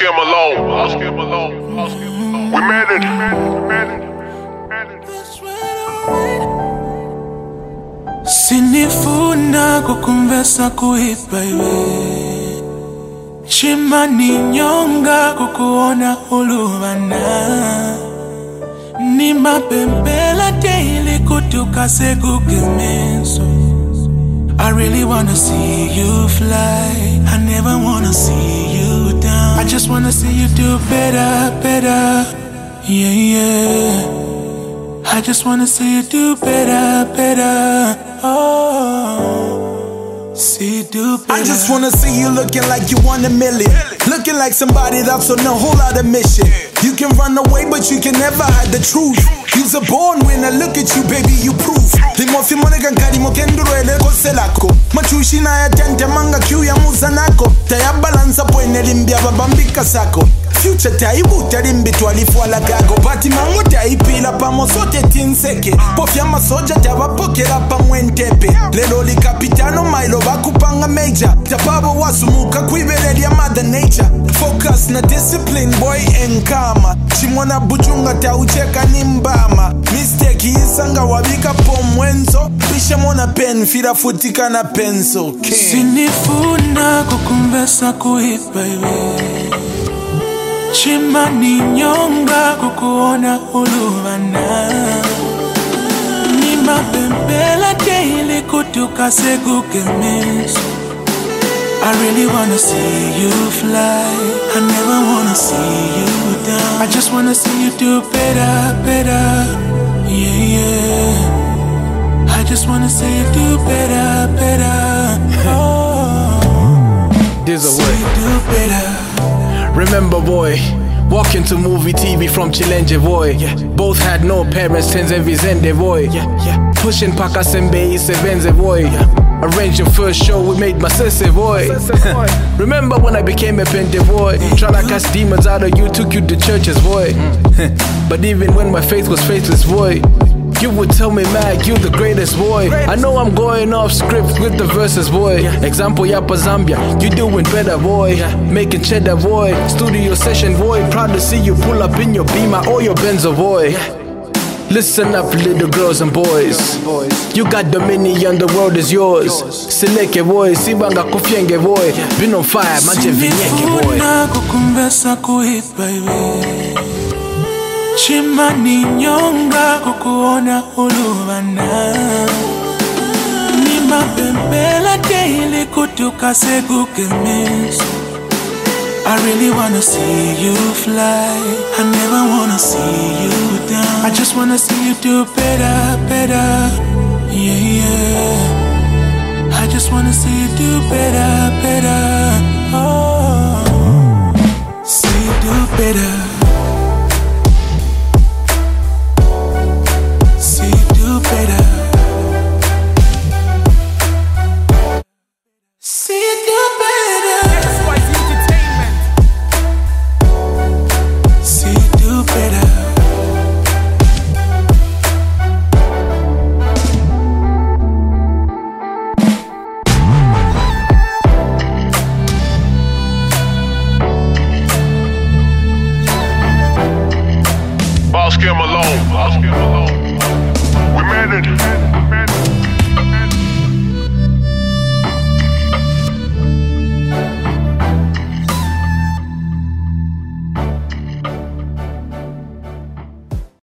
him alone. We made it. Sinifuna kukumvesa kuipa iwe Chimani nyonga kukuona ulubana Ni mapembela daily kutuka segukemenso I really wanna see you fly I never wanna see you down I just wanna see you do better, better Yeah, yeah I just wanna see you do better, better Oh, see you do better I just wanna see you looking like you want $1 million Looking like somebody that's on a whole lot of mission You can run away but you can never hide the truth You's a born winner, look at you baby, you proof Limofi monega nkari mokenduro ele kose lako Machushi na ya tente manga kiu ya muza nako Taya balansa poene limbia babambika sako Future taibu tarimbi tualifuala gago Bati mangu taipila pamo sote tinseke Pofia masoja tawapokela pa mwentepe Lelo li kapitano mailo bakupanga major Tapabo wasumuka kuibeleli ya mother nature Focus na discipline boy and karma Chimona bujunga taucheka ni mbama Mistake isanga wabika pomwenzo Pisha mona pen fira futika na penso Sinifuna kukumbesa kuipa iwe Chimani nyonga kukuona ulubana Ni mapembela daily kutuka segukemenso I really wanna see you fly I never wanna see you down I just wanna see you do better, better Yeah, yeah I just wanna see you do better, better Oh There's a see way you do better Remember boy, walking to movie TV from Chilenje boy Both had no parents, tenze vizende boy Pushing paka sembe isevenze boy Arranged your first show, we made my sese boy Remember when I became a pente boy Tryna cast demons out of you, took you to churches boy But even when my faith was faithless boy You would tell me, Mag, you the greatest boy I know I'm going off script with the verses boy Example, Yapa Zambia, you doing better boy Making cheddar boy, studio session boy Proud to see you pull up in your Beamer or your Benzo boy Listen up little girls and boys You got dominion, the world is yours Sileke boy, sibanga kufyenge boy Been on fire, manje vinyeke boy Sinifuna kukumbesa kuipa iwe Chimani nyonga kukuona ulubana Ni mapembela daily kutuka segukemenso I really wanna see you fly I never wanna see you down I just wanna see you do better, better Yeah, yeah I just wanna see you do better, better